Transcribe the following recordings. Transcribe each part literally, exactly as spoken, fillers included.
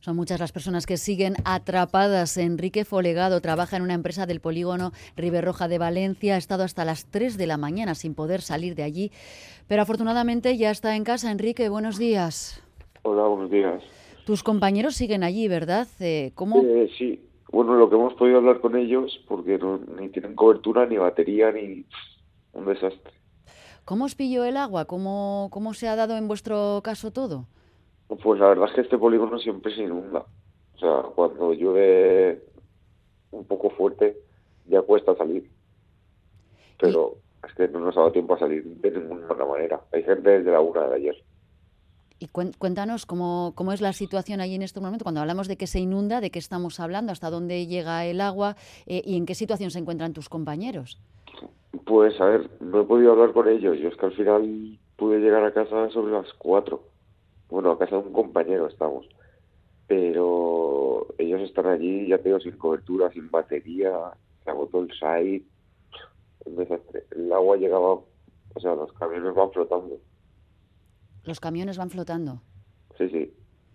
Son muchas las personas que siguen atrapadas. Enrique Folegado trabaja en una empresa del polígono Riberroja de Valencia. Ha estado hasta las tres de la mañana sin poder salir de allí, pero afortunadamente ya está en casa. Enrique, buenos días. Hola, buenos días. Tus compañeros siguen allí, ¿verdad? Eh, ¿Cómo? Eh, sí, bueno, lo que hemos podido hablar con ellos, porque no, ni tienen cobertura, ni batería, ni un desastre. ¿Cómo os pilló el agua? ¿Cómo, cómo se ha dado en vuestro caso todo? Pues la verdad es que este polígono siempre se inunda. O sea, cuando llueve un poco fuerte, ya cuesta salir. Y, Pero es que no nos ha dado tiempo a salir de ninguna manera. Hay gente desde la una de ayer. y cuen- cuéntanos cómo, cómo es la situación allí en este momento. Cuando hablamos de que se inunda, ¿de qué estamos hablando? ¿Hasta dónde llega el agua? Eh, ¿y en qué situación se encuentran tus compañeros? Pues a ver, no he podido hablar con ellos. Yo es que al final pude llegar a casa sobre las cuatro. Bueno, a casa de un compañero estamos. Pero ellos están allí, ya te digo, sin cobertura, sin batería, se agotó el site, un desastre. El agua llegaba, o sea, los camiones van flotando. Los camiones van flotando. Sí, sí,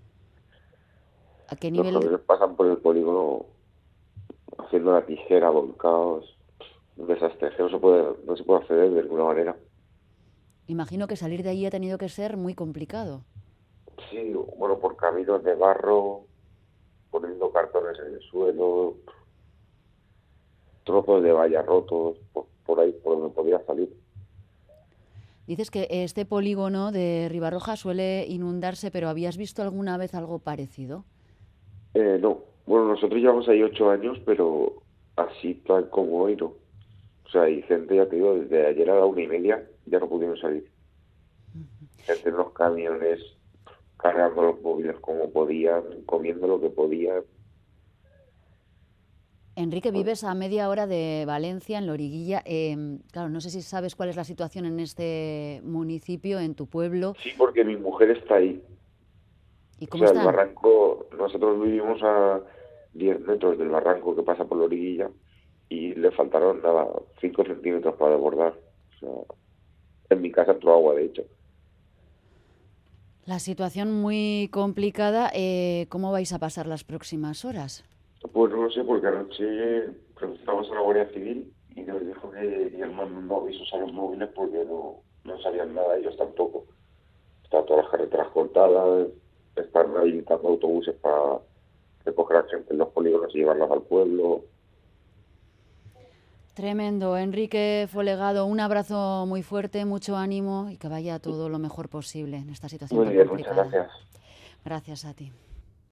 ¿A qué los nivel? camiones pasan por el polígono haciendo la tijera, volcados, un desastre, es que no se puede, no se puede acceder de ninguna manera. Imagino que salir de allí ha tenido que ser muy complicado. Sí, bueno, por caminos de barro, poniendo cartones en el suelo, trozos de valla rotos, por, por ahí, por donde podía salir. Dices que este polígono de Ribarroja suele inundarse, pero ¿habías visto alguna vez algo parecido? Eh, no, bueno, nosotros llevamos ahí ocho años, pero así tal como hoy no. O sea, hay gente, ya te digo, desde ayer a la una y media ya no pudieron salir. Gente en los camiones, cargando los móviles como podían, comiendo lo que podían. Enrique, Bueno, vives a media hora de Valencia, en Loriguilla. Eh, claro, no sé si sabes cuál es la situación en este municipio, en tu pueblo, sí, porque mi mujer está ahí. y O cómo sea, el están. barranco, nosotros vivimos a diez metros del barranco que pasa por la orilla y le faltaron nada, cinco centímetros para desbordar. O sea, en mi casa entró agua, de hecho. La situación muy complicada. Eh, ¿cómo vais a pasar las próximas horas? Pues no lo sé, porque anoche preguntamos a la Guardia Civil y nos dijo que iban mandando avisos a los móviles porque no, no sabían nada, ellos tampoco. Están todas las carreteras cortadas, están habilitando autobuses para recoger a gente en los polígonos y llevarlos al pueblo. Tremendo. Enrique Folegado, un abrazo muy fuerte, mucho ánimo y que vaya todo lo mejor posible en esta situación Muy tan bien, muchas complicada. gracias. Gracias a ti.